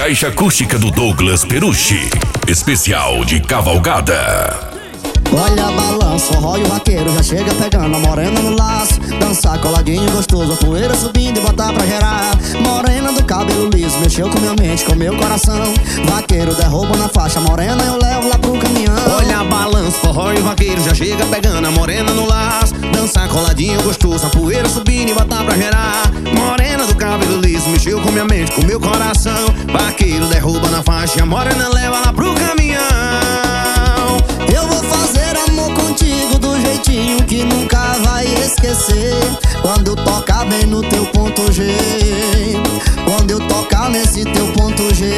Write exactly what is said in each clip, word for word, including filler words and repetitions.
caixa acústica do Douglas Perucci, especial de cavalgada. Olha, balança, forró e o vaqueiro já chega pegando a morena no laço. Dançar coladinho gostoso, a poeira subindo e botar pra gerar. Morena do cabelo liso, mexeu com minha mente, com meu coração. Vaqueiro derruba na faixa, morena eu levo lá pro caminhão. Olha, balança, forró e o vaqueiro já chega pegando a morena no laço. Dançar coladinho gostoso, a poeira subindo e botar pra gerar. Morena do cabelo liso, mexeu com minha mente, com meu coração. Vaqueiro derruba na faixa, a morena leva lá pro caminhão. Eu vou fazer amor contigo do jeitinho que nunca vai esquecer. Quando eu tocar bem no teu ponto G, quando eu tocar nesse teu ponto G.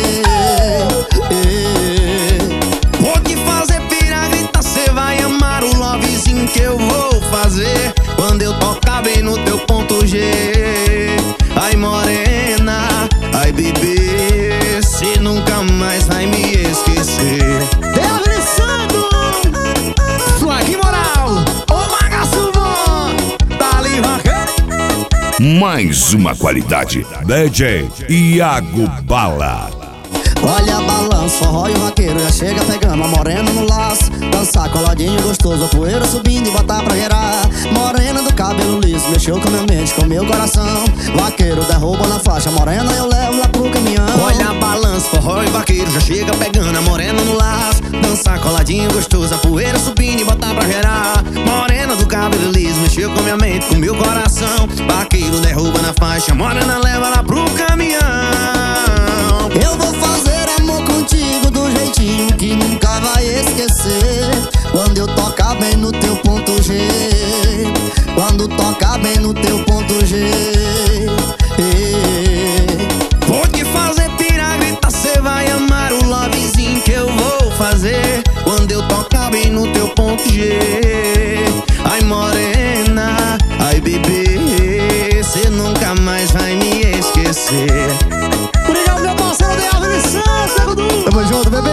Vou te fazer pirar, grita, cê vai amar o lovezinho que eu vou fazer. Quando eu tocar bem no teu ponto G. Ai morena, ai bebê, cê nunca mais vai me esquecer. Mais uma qualidade, D J Iago Bala. Olha, balança, forró e o vaqueiro já chega pegando a morena no laço. Dançar coladinho gostoso, a poeira subindo e botar pra gerar. Morena do cabelo liso, mexeu com minha mente, com meu coração. Vaqueiro derruba na faixa, morena eu levo lá pro caminhão. Olha, balança, forró e vaqueiro já chega pegando a morena no laço. Dançar coladinho gostoso, a poeira subindo e botar pra gerar. Morena do cabelo liso, mexeu com minha mente, com meu coração. Vaqueiro derruba na faixa, morena leva lá pro caminhão. Eu vou fazer amor contigo do jeitinho que nunca vai esquecer. Quando eu tocar bem no teu ponto G, quando tocar bem no teu ponto G. Vou te fazer pirar, grita, cê vai amar o lovezinho que eu vou fazer. Quando eu tocar bem no teu ponto G. Ai morena, ai bebê, cê nunca mais vai me esquecer. Obrigado, meu parceiro de Árvore Santa, Dudu. Tamo junto, bebê.